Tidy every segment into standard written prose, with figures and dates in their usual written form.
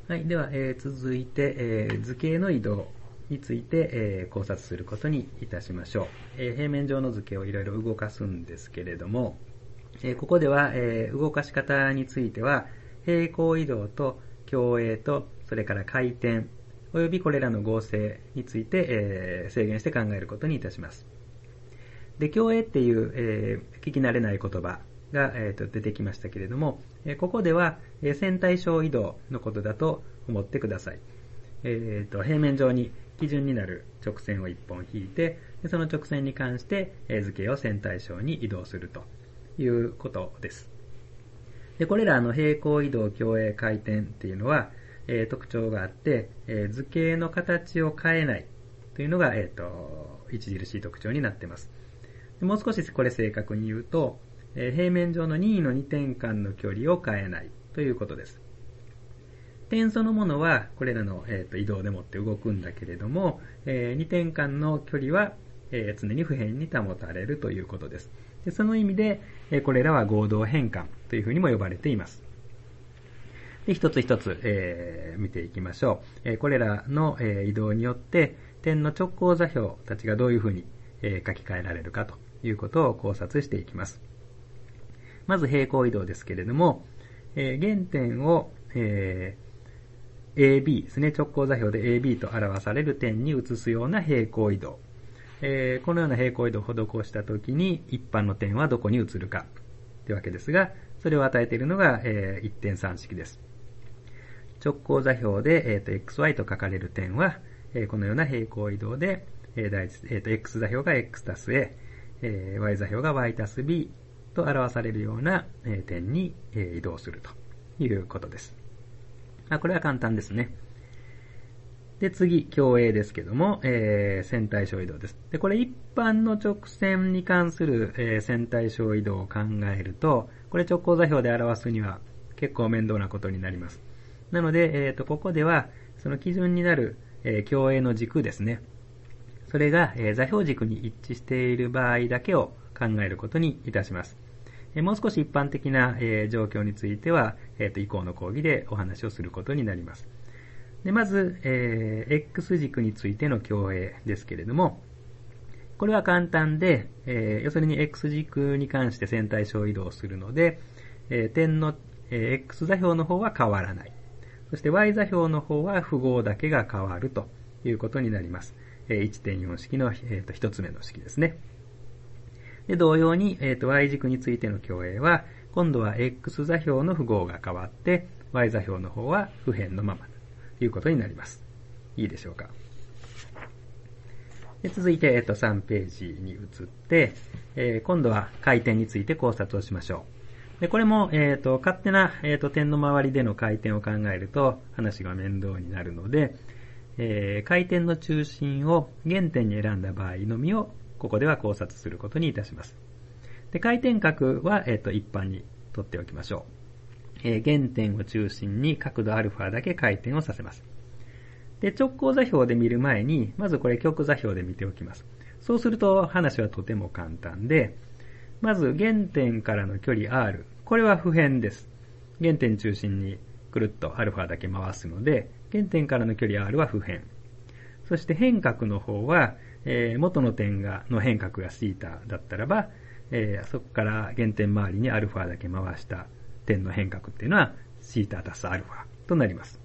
はい。では、続いて、図形の移動について、考察することにいたしましょう。平面上の図形をいろいろ動かすんですけれども、ここでは、動かし方については、平行移動と共栄と、それから回転、およびこれらの合成について、制限して考えることにいたします。で、共栄っていう、聞き慣れない言葉が、出てきましたけれども、ここでは、線対称移動のことだと思ってください。平面上に基準になる直線を1本引いて、その直線に関して、図形を線対称に移動するということです。で、これらの平行移動、共栄、回転っていうのは、特徴があって、図形の形を変えないというのが、著しい特徴になっています。もう少しこれ正確に言うと、平面上の任意の2点間の距離を変えないということです。点そのものはこれらの、移動でもって動くんだけれども、2点間の距離は、常に不変に保たれるということです。で、その意味で、これらは合同変換というふうにも呼ばれています。で、一つ一つ、見ていきましょう。これらの、移動によって点の直行座標たちがどういうふうに、書き換えられるかということを考察していきます。まず平行移動ですけれども、原点を、AB ですね、直行座標で AB と表される点に移すような平行移動。このような平行移動を施したときに一般の点はどこに移るかというわけですが、それを与えているのが、一点三式です。直行座標で、xy と書かれる点は、このような平行移動で、x 座標が x たす a、y 座標が y たす b と表されるような、点に、移動するということです。これは簡単ですね。で、次、共栄ですけども、線対称移動です。で、これ一般の直線に関する、線対称移動を考えると、これ直行座標で表すには結構面倒なことになります。なので、ここでは、その基準になる、共栄の軸ですね。それが、座標軸に一致している場合だけを考えることにいたします。もう少し一般的な、状況については、以降の講義でお話をすることになります。で、まず、X 軸についての共栄ですけれども、これは簡単で、要するに X 軸に関して線対称移動するので、点の、X 座標の方は変わらない。そして Y 座標の方は符号だけが変わるということになります。1.4 式の、一つ目の式ですね。で、同様に、y 軸についての共栄は、今度は x 座標の符号が変わって、y 座標の方は不変のままということになります。いいでしょうか。で、続いて、3ページに移って、今度は回転について考察をしましょう。で、これも、勝手な、点の周りでの回転を考えると話が面倒になるので、回転の中心を原点に選んだ場合のみをここでは考察することにいたします。で、回転角は、一般に取っておきましょう。原点を中心に角度 α だけ回転をさせます。で、直行座標で見る前に、まずこれ極座標で見ておきます。そうすると話はとても簡単で、まず原点からの距離 r、これは不変です。原点中心にくるっと α だけ回すので、原点からの距離 r は不変。そして変角の方は、元の点の変角がθだったらば、そこから原点周りに α だけ回した点の変角っていうのはθたす α となります。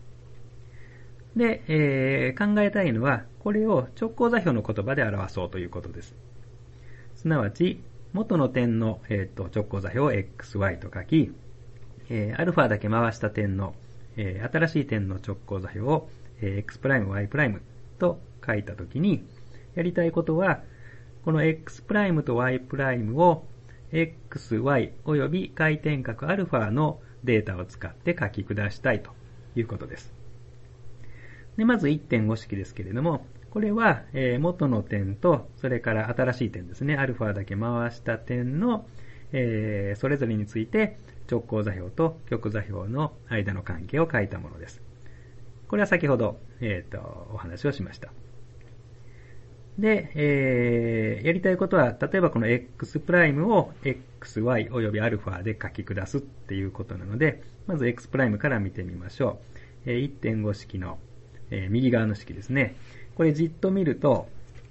で、考えたいのは、これを直行座標の言葉で表そうということです。すなわち、元の点の、直行座標を xy と書き、α だけ回した点の、新しい点の直行座標を、x'、y' と書いたときに、やりたいことは、この x' と y' を x, y および回転角 α のデータを使って書き下したいということです。で、まず 1.5 式ですけれども、これは、元の点と、それから新しい点ですね、α だけ回した点の、それぞれについて直行座標と極座標の間の関係を書いたものです。これは先ほど、お話をしました。で、やりたいことは、例えばこの x' を xy および α で書き下すっていうことなので、まず x' から見てみましょ 1.5 式の右側の式ですね。これじっと見ると、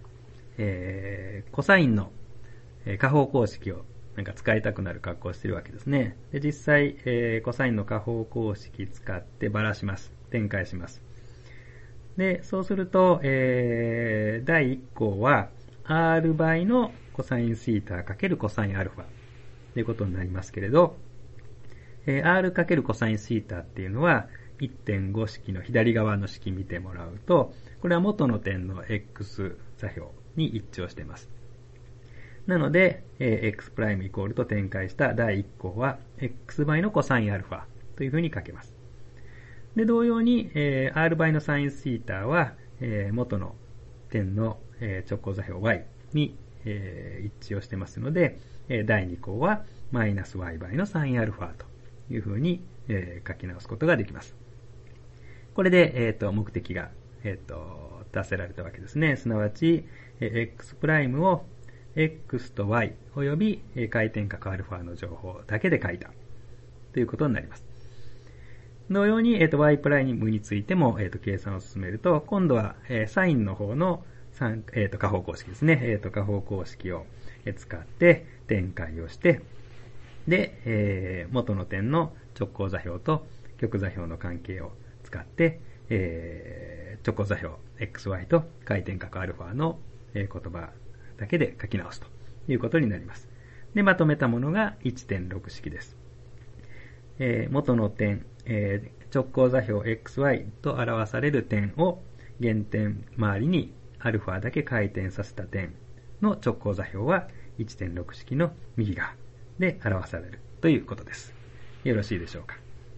コサインの加法公式をなんか使いたくなる格好をしているわけですね。で実際、コサインの加法公式使ってばらします。展開します。で、そうすると、第1項は R 倍のコサインシータ×コサインアルファということになりますけれど、R× コサインシータっていうのは 1.5 式の左側の式見てもらうと、これは元の点の X 座標に一致をしています。なので、X' イコールと展開した第1項は X 倍のコサインアルファというふうに書けます。で、同様に、R 倍のサインシータは、元の点の、直行座標 Y に、一致をしてますので、第2項はマイナス Y 倍のサインアルファというふうに、書き直すことができます。これで、目的が、達せられたわけですね。すなわち、X' を X と Y および回転角アルファの情報だけで書いたということになります。同様に、Y' についても、計算を進めると、今度は、サインの方の加法公式ですね。加法公式を使って展開をして、で、元の点の直行座標と極座標の関係を使って、直行座標 XY と回転角アルファの言葉だけで書き直すということになります。で、まとめたものが 1.6 式です。元の点、直行座標 XY と表される点を原点周りにアルファだけ回転させた点の直行座標は 1.6 式の右側で表されるということです。よろしいでしょうか。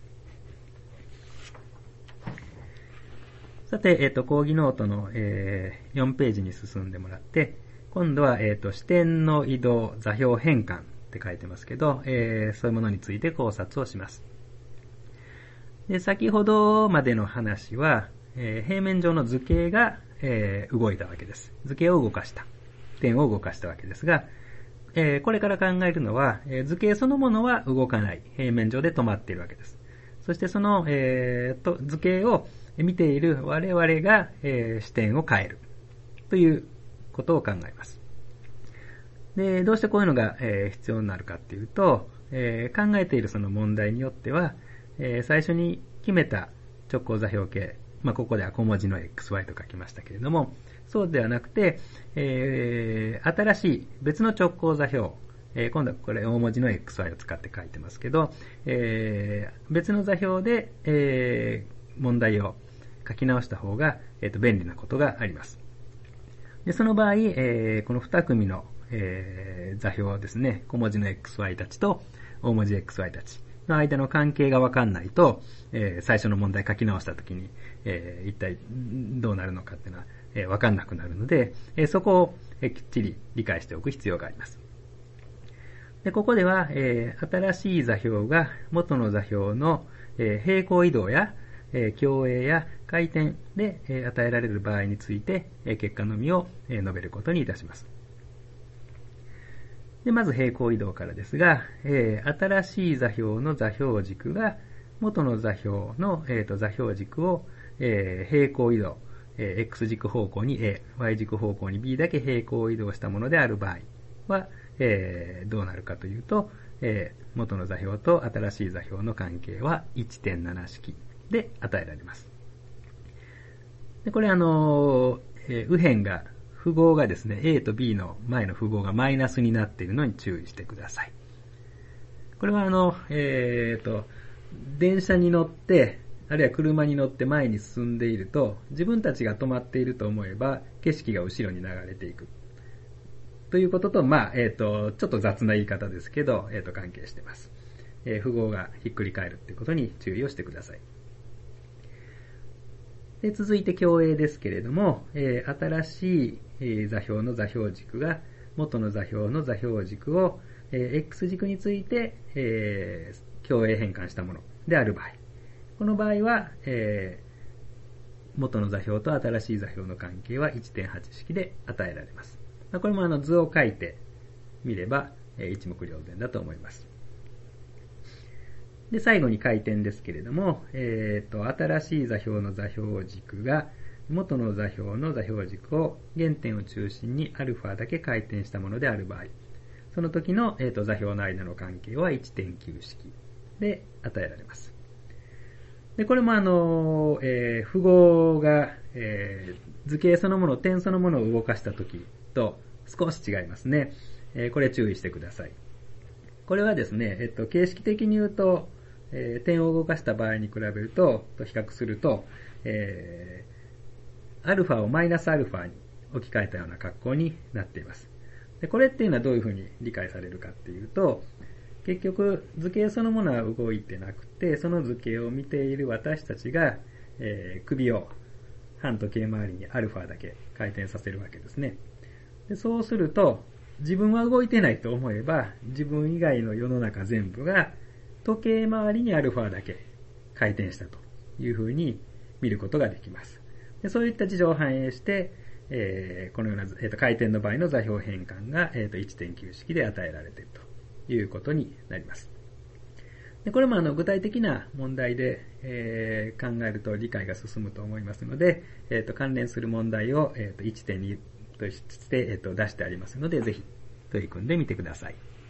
さて、講義ノートの、4ページに進んでもらって、今度は、視点の移動、座標変換って書いてますけど、そういうものについて考察をします。で、先ほどまでの話は、平面上の図形が、動いたわけです。図形を動かした。点を動かしたわけですが、これから考えるのは、図形そのものは動かない。平面上で止まっているわけです。そしてその、図形を見ている我々が、視点を変える。ということを考えます。で、どうしてこういうのが、必要になるかっていうと、考えているその問題によっては、最初に決めた直行座標系、ここでは小文字の XY と書きましたけれども、そうではなくて、新しい別の直行座標、今度はこれ大文字の XY を使って書いてますけど、別の座標で、問題を書き直した方が、便利なことがあります。でその場合、この2組の、座標ですね、小文字の XY たちと大文字 XY たちの間の関係が分かんないと、最初の問題書き直したときに、一体どうなるのかっていうのは、分かんなくなるので、そこを、きっちり理解しておく必要があります。でここでは、新しい座標が元の座標の、平行移動や、共栄や回転で、与えられる場合について、結果のみを、述べることにいたします。でまず平行移動からですが、新しい座標の座標軸が元の座標の、座標軸を、平行移動、x 軸方向に A、y 軸方向に B だけ平行移動したものである場合は、どうなるかというと、元の座標と新しい座標の関係は 1.7 式で与えられます。でこれ右辺が符号がですね、A と B の前の符号がマイナスになっているのに注意してください。これは電車に乗って、あるいは車に乗って前に進んでいると、自分たちが止まっていると思えば、景色が後ろに流れていく。ということと、ちょっと雑な言い方ですけど、関係しています。符号がひっくり返るということに注意をしてください。で続いて共栄ですけれども、新しい座標の座標軸が元の座標の座標軸を、X 軸について、共栄変換したものである場合、この場合は、元の座標と新しい座標の関係は 1.8 式で与えられます。これも図を書いてみれば、一目瞭然だと思います。 で、最後に回転ですけれども、新しい座標の座標軸が元の座標の座標軸を原点を中心に α だけ回転したものである場合、その時の、座標の間の関係は 1.9 式で与えられます。で、これも符号が、図形そのもの、点そのものを動かした時と少し違いますね。これ注意してください。これはですね、形式的に言うと、点を動かした場合に比べると、比較すると、アルファをマイナスアルファに置き換えたような格好になっています。で、これっていうのはどういうふうに理解されるかっていうと、結局図形そのものは動いてなくて、その図形を見ている私たちが、首を反時計回りにアルファだけ回転させるわけですね。で、そうすると、自分は動いてないと思えば、自分以外の世の中全部が時計回りにアルファだけ回転したというふうに見ることができます。で、そういった事情を反映して、このような、回転の場合の座標変換が、1.9 式で与えられているということになります。で、これも具体的な問題で、考えると理解が進むと思いますので、関連する問題を、1.2 として、出してありますので、ぜひ取り組んでみてください。